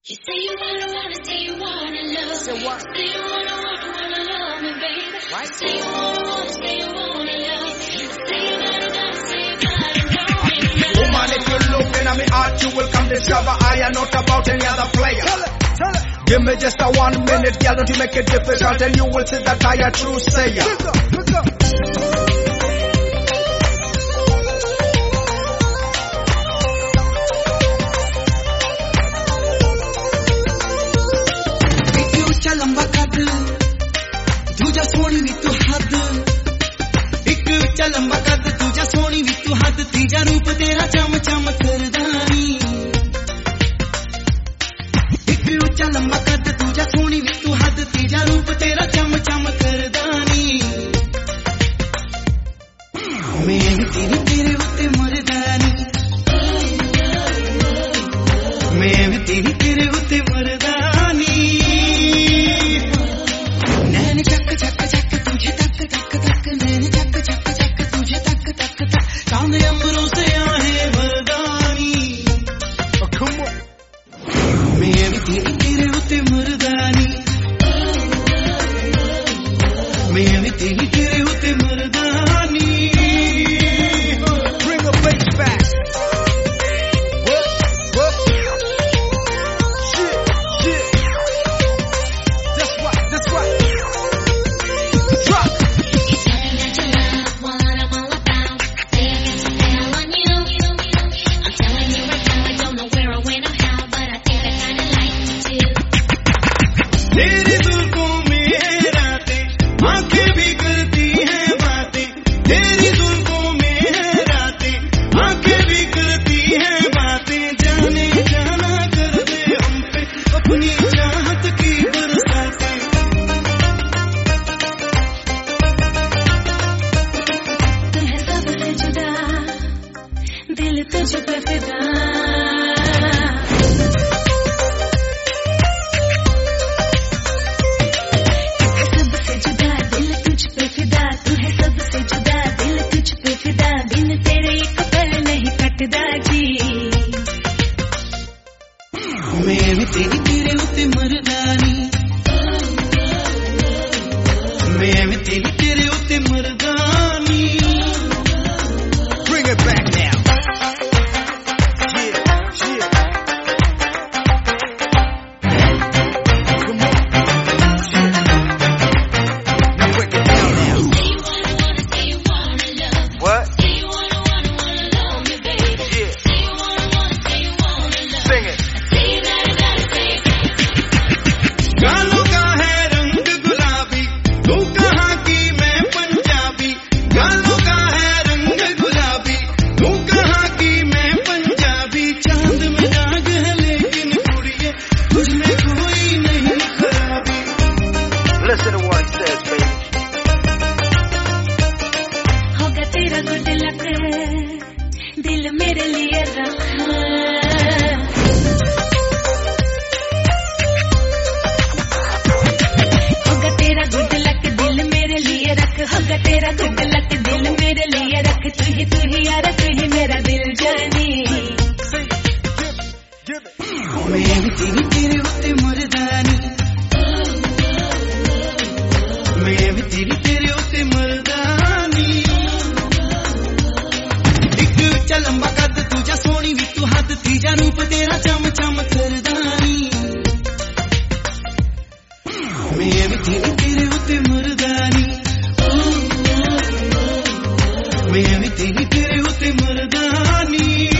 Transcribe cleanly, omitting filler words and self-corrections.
You say you wanna, say you wanna love. Say what? Say you wanna love me, baby. Right? Say you wanna, say you wanna love. Say you gotta, say you gotta know. Woman, if you look in my heart, you will come discover I am not about any other player. Tell it. Give me just a 1 minute, girl, don't you make it difficult, and you will see that I a true sayer. Look up. लंबा कद तुझा सोनी भी तू हद एक उच्चा लंबा कद तुझा सोनी भी तू हद तीजा रूप तेरा चम चम करदानी एक उच्चा लंबा कद तुझा सोनी भी तू हद तीजा रूप तेरा चम चम करदानी मैं तेरी तेरे उत्ते मरदानी मैं तेरी तेरे उत्ते मरदानी Bring the bass back. That's right. Drop. You tell me that you love what I'm all about. Say I get so down on you. I'm telling you right now, I don't know where or when or how, but I think I kinda like you too. तेरी जुल्फों में रातें आंखें भी करती हैं बातें तेरी जुल्फों में रातें आंखें भी करती हैं बातें जाने जाना कर दे हम पे अपनी चाहत की बरसातें तू है सबसे जुदा, दिल तुझ पे फिदा। सबसे जुदा दिल तुझ पे फिदा, तू है सबसे जुदा दिल तुझ पे फिदा, बिन तेरे एक पल नहीं कटदा जी। मैं भी तेरे उत्ते मरदानी मैं भी तेरे उत्ते मरदानी Bring it back now. Yeah. Come on. Now break it down now. Say you wanna love. What? Say you wanna love me, baby. Yeah. Say you wanna love. Sing it. Say you gotta say it. गालों का है रंग गुलाबी तू कहाँ की मैं पंजाबी गालों का है रंग गुलाबी तू कहाँ की मैं पंजाबी चांद में दाग है लेकिन कुड़िए तुझमें कोई नहीं खराबी Listen to what it says, baby. होगा तेरा गुड लक, दिल मेरे लिए रखा। होगा तेरा गुड लक, दिल मेरे लिए रख। होगा तेरा गुड लक, दिल मेरे लिए रख। तू ही यार, तू ही मेरा दिल जानी। Give it. मैं भी तेरे उत्ते मरदानी मैं भी तेरे उत्ते मरदानी एक उच्चा लंबा कद तुझा सोनी भी तू हद तीजा रूप तेरा चम चम करदानी मैं भी तेरे उत्ते मरदानी मैं भी तेरे उत्ते मरदानी